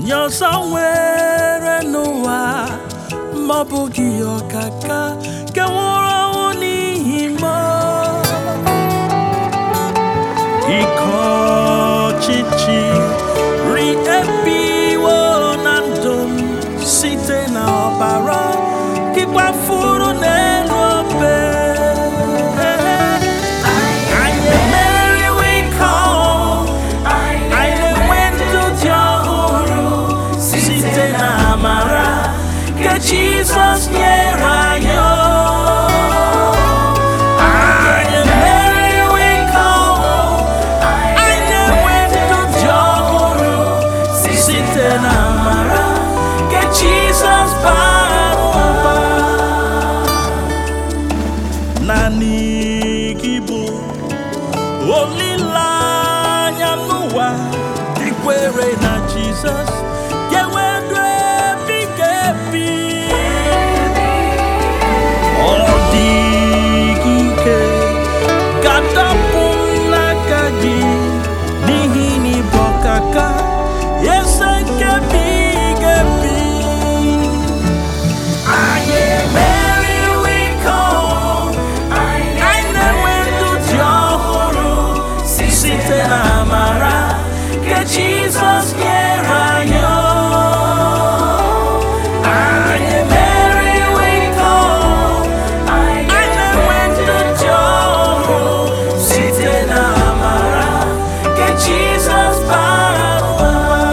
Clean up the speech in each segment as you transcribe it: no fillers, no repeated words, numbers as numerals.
ọzọ nwere n'ụwa ma ọ bụghị ọkaka nke nwụrụ ọnwụ n'ihi m. Ike ọchịchị ri ebiwo na ndụ m site na ọbara gị gbafuru n'elu obe. Jesus nyere anyị anyị emeriwo ike ọhụrụ, anyị na-enwe ndụ dị ọhụrụ site na amara nke Jesus bara ụba. Naanị gị bụ olileanya n'ụwa, ikwere na Jesus ga-enwe ndụ ebighị ebi. Jesus nyere anyị anyị emeriwo ike ọhụrụ, anyị na-enwe ndụ dị ọhụrụ site na amara nke Jesus bara ụba.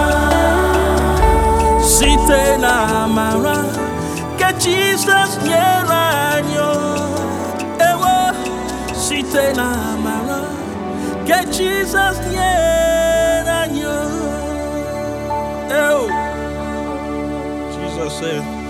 Site na amara nke Jesus nyere anyị ewo, site na amara nke Jesus nyere. Jesus said